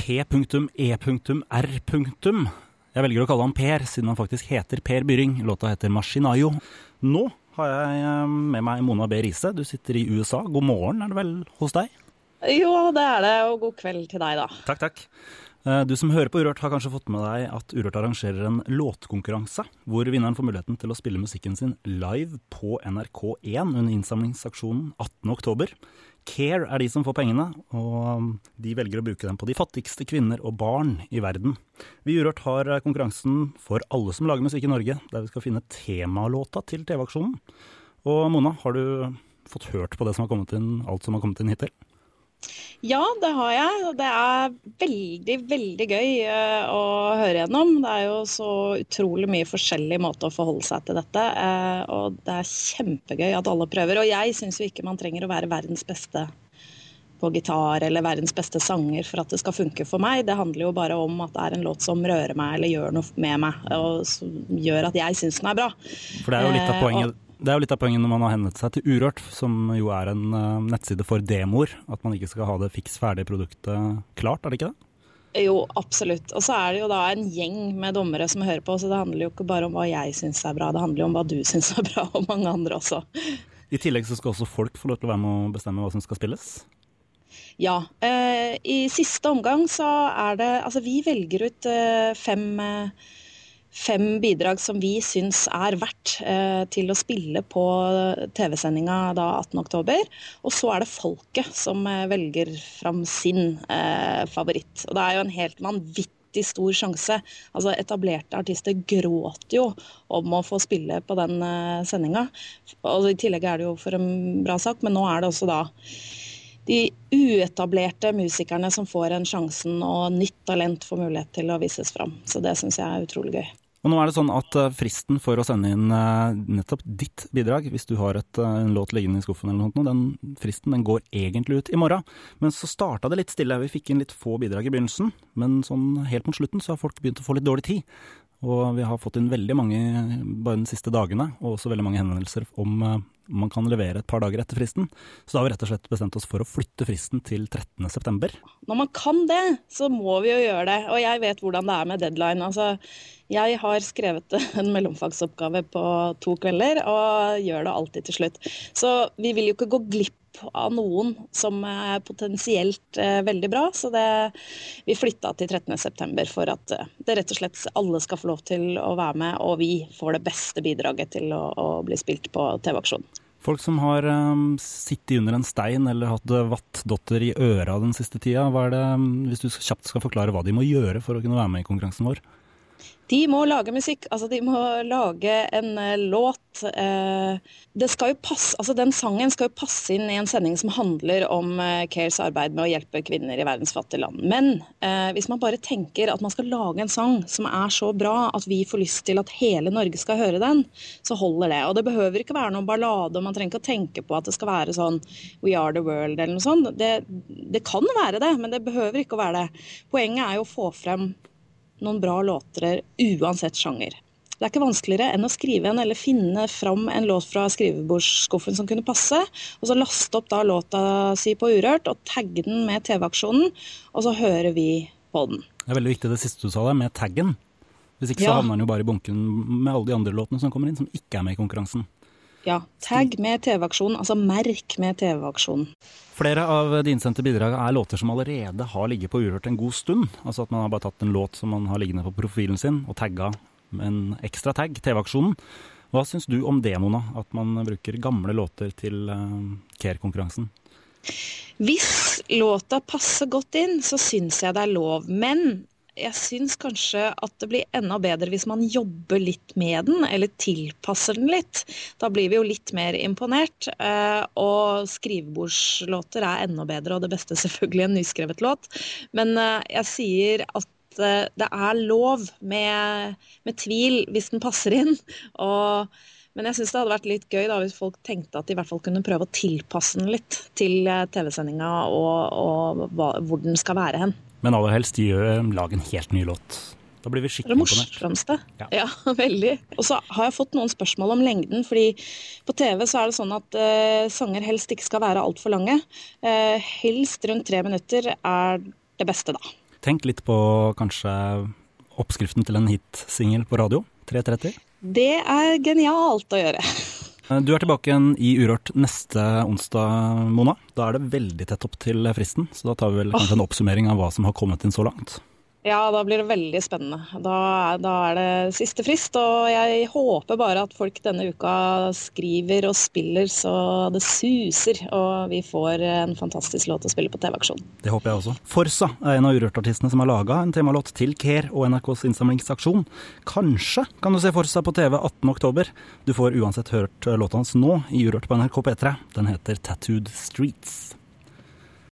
P.E.R. Jeg velger å kalle han Per, siden han faktisk heter Per Byring. Låta heter Machinayo. Nå har jeg med meg Mona B. Riise. Du sitter i USA. God morgen, er det vel hos deg? Jo, det er det, og god kveld til deg da. Takk. Du som hører på Urørt har kanskje fått med deg at Urørt arrangerer en låtkonkurranse, hvor vinneren får muligheten til å spille musikken sin live på NRK1 under innsamlingsaksjonen 18. oktober. Care er de som får pengene, og de velger å bruke dem på de fattigste kvinner og barn i verden. Vi i Urørt har konkurransen for alle som lager musikk i Norge, der vi skal finne temalåta til TV-aksjonen. Og Mona, har du fått hørt på det som har kommet inn, alt som har kommet inn hittil? Ja, det har jeg. Det er veldig, veldig gøy å høre gjennom. Det er jo så utrolig mye forskjellige måter å forholde seg til dette, og det er kjempegøy at alle prøver. Og jeg synes jo ikke man trenger å være verdens beste på gitar eller verdens beste sanger for at det skal funke for meg. Det handler jo bare om at det er en låt som rører meg eller gjør noe med meg, og som gjør at jeg synes den er bra. For det er jo litt av poenget. Det er jo litt av poenget når man har henvendt seg til Urørt, som jo er en nettside for demoer, at man ikke skal ha det fiks ferdige produktet klart, er det ikke det? Jo, absolutt. Og så er det jo da en gjeng med dommere som hører på, så det handler jo ikke bare om hva jeg synes er bra, det handler jo om hva du synes er bra, og mange andre også. I tillegg så skal også folk få lov til å være med å bestemme hva som skal spilles? Ja, i siste omgang så er det, altså vi velger ut fem bidrag som vi synes er verdt til å spille på TV-sendinga da 18. oktober, og så er det folket som velger fram sin favoritt. Og det er jo en helt vanvittig stor sjanse. Altså etablerte artister gråter jo om å få spille på den sendinga. Og i tillegg er det jo for en bra sak, men nå er det også da de uetablerte musikerne som får en sjansen, og nytt talent får mulighet til å vises fram. Så det synes jeg er utrolig gøy. Og nå er det sånn at fristen for å sende inn nettopp ditt bidrag, hvis du har en låt liggende i skuffen eller noe, den fristen den går egentlig ut i morgen. Men så startet det litt stille. Vi fikk inn litt få bidrag i begynnelsen, men sånn helt mot slutten så har folk begynt å få litt dårlig tid. Og vi har fått inn veldig mange bare de siste dagene, og også veldig mange henvendelser om man kan levere et par dager etter fristen. Så da har vi rett og slett bestemt oss for å flytte fristen til 13. september. Når man kan det, så må vi jo gjøre det. Og jeg vet hvordan det er med deadline. Altså, jeg har skrevet en mellomfagsoppgave på 2 kvelder, og gjør det alltid til slutt. Så vi vil jo ikke gå glipp av noen som er potensielt veldig bra, så vi flyttet til 13. september for at det rett og slett alle skal få lov til å være med, og vi får det beste bidraget til å bli spilt på TV-aksjonen. Folk som har sittet under en stein eller hatt vattdotter i øra den siste tida, hva er det, hvis du kjapt skal forklare hva de må gjøre for å kunne være med i konkurransen vår? De må lage musikk, altså de må lage en låt. Det skal jo passe, altså den sangen skal jo passe inn i en sending som handler om Cares arbeid med å hjelpe kvinner i verdens fattige land. Men hvis man bare tenker at man skal lage en sang som er så bra at vi får lyst til at hele Norge skal høre den, så holder det. Og det behøver ikke være noen ballade, og man trenger ikke å tenke på at det skal være sånn We Are The World eller noe sånt. Det kan være det, men det behøver ikke å være det. Poenget er jo å få frem noen bra låter uansett sjanger. Det er ikke vanskeligere enn å skrive en eller finne fram en låt fra skrivebordsskuffen som kunne passe, og så laste opp da låta si på Urørt og tagge den med TV-aksjonen, og så hører vi på den. Det er veldig viktig det siste du sa der, med taggen. Hvis ikke så havner den jo bare i bunken med alle de andre låtene som kommer inn, som ikke er med i konkurransen. Ja, tagg med TV-aksjonen, altså merk med TV-aksjonen. Flere av de innsendte bidrag er låter som allerede har ligget på Urørt en god stund. Altså at man har bare tatt en låt som man har liggende på profilen sin og tagget med en ekstra tagg, TV-aksjonen. Hva synes du om det, Mona? At man bruker gamle låter til Care-konkurransen? Hvis låta passer godt inn, så synes jeg det er lov. Men jeg synes kanskje at det blir enda bedre hvis man jobber litt med den, eller tilpasser den litt. Da blir vi jo litt mer imponert, og skrivebordslåter er enda bedre, og det beste selvfølgelig en nyskrevet låt. Men jeg sier at det er lov med tvil hvis den passer inn, men jeg synes det hadde vært litt gøy da, hvis folk tenkte at de i hvert fall kunne prøve å tilpasse den litt til TV-sendinga og hvor den skal være hen. Men aller helst lag en helt ny låt. Da blir vi skikkelig imponert. Det morsomste. Ja, veldig. Og så har jeg fått noen spørsmål om lengden, fordi på TV så er det sånn at sanger helst ikke skal være alt for lange. Helst rundt 3 minutter er det beste da. Tenk litt på kanskje oppskriften til en hitsingel på radio, 3.30. Det genialt å gjøre. Du tilbake igjen i Urørt neste onsdag, Mona. Da det veldig tett opp til fristen, så da tar vi vel kanskje en oppsummering av hva som har kommet inn så langt. Ja, da blir det veldig spennende. Da det siste frist, og jeg håper bare at folk denne uka skriver og spiller så det suser, og vi får en fantastisk låt å spille på TV-aksjon. Det håper jeg også. Forsa en av Urørt-artistene som har laget en temalåt til Care og NRKs innsamlingsaksjon. Kanskje kan du se Forsa på TV 18. oktober. Du får uansett hørt låta hans nå i Urørt på NRK P3. Den heter Tattooed Streets.